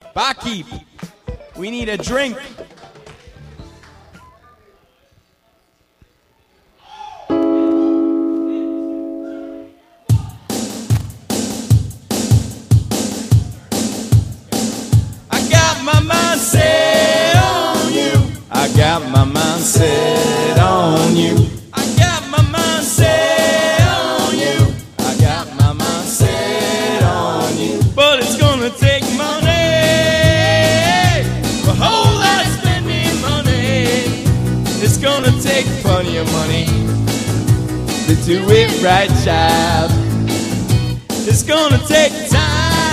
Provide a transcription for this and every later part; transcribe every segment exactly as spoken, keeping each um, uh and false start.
Barkeep, we need a drink. I got my mind set on you. I got my mind set on you. I got my mind set on you. I got my mind set on you. But it's gonna take money, a whole lot of spending money. It's gonna take plenty of money to do it right, child. It's gonna take time,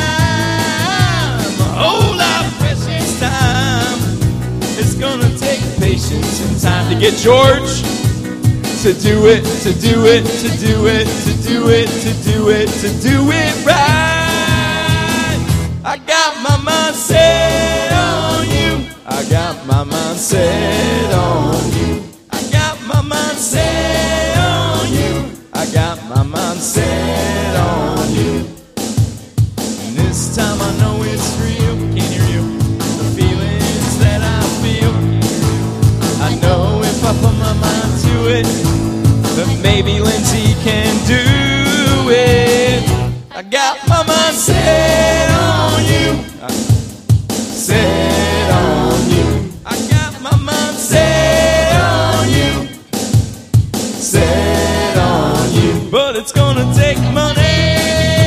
a whole lot of precious time. It's gonna take patience and time to get George to do it, to do it, to do it, to do it, to do it, to do it right. I got my mind set on you. I got my mind set on you. I got my mind set on you. I got my mind set on you. And this time I know it's real. Can't hear you. The feelings that I feel. I know if I put my mind to it, that maybe Lindsay can do it. I got my mind set on you. Set on you. I got my mind set on you. Set on you. But it's gonna take money,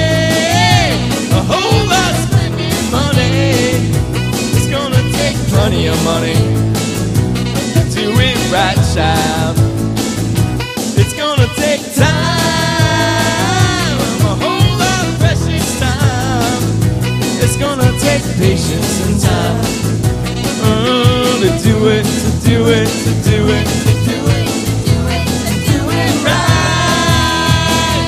a whole lot of spending money. It's gonna take plenty of money to do it right, child. It's gonna take time, a whole lot of precious time. It's gonna take patience and time uh, to do it, to do it, to do it, to do it, to do it, to do it right.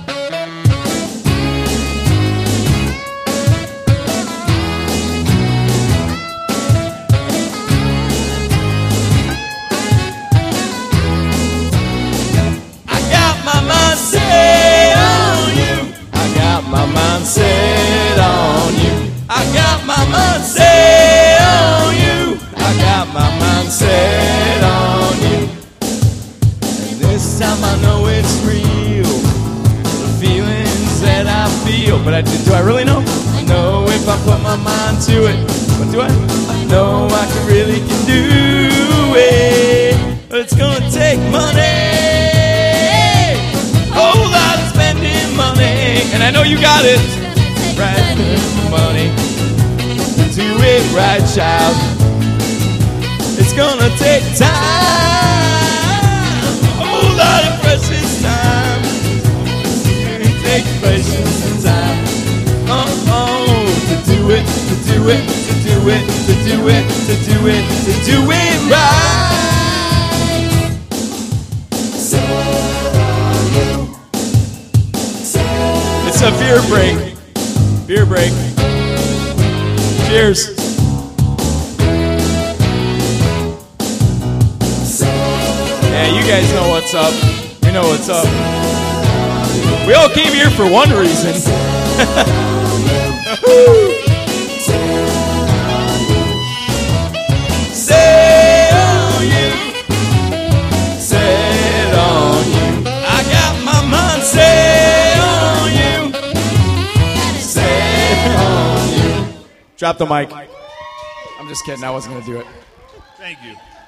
I got my mind set on you. I got my mind set on you. I got my mind set on you. I got my mind set on you. And this time I know it's real, the feelings that I feel. But I do I really know? I know if I put my mind to it. What do I? I know I can really can do it. But it's gonna take money, whole lot of spending money. And I know you got it. Right, money to do it right, child. It's gonna take time, a whole lot of precious time. It's gonna take patience and time. Oh, oh, to do it, to do it, to do it, to do it, to do it, to do it right. It's a beer break. Beer break. Cheers. Yeah, you guys know what's up. We know what's up. We all came here for one reason. Set on you. Set on you. I got my mind set on you. Set on you. Drop the mic. I'm just kidding. I wasn't going to do it. Thank you.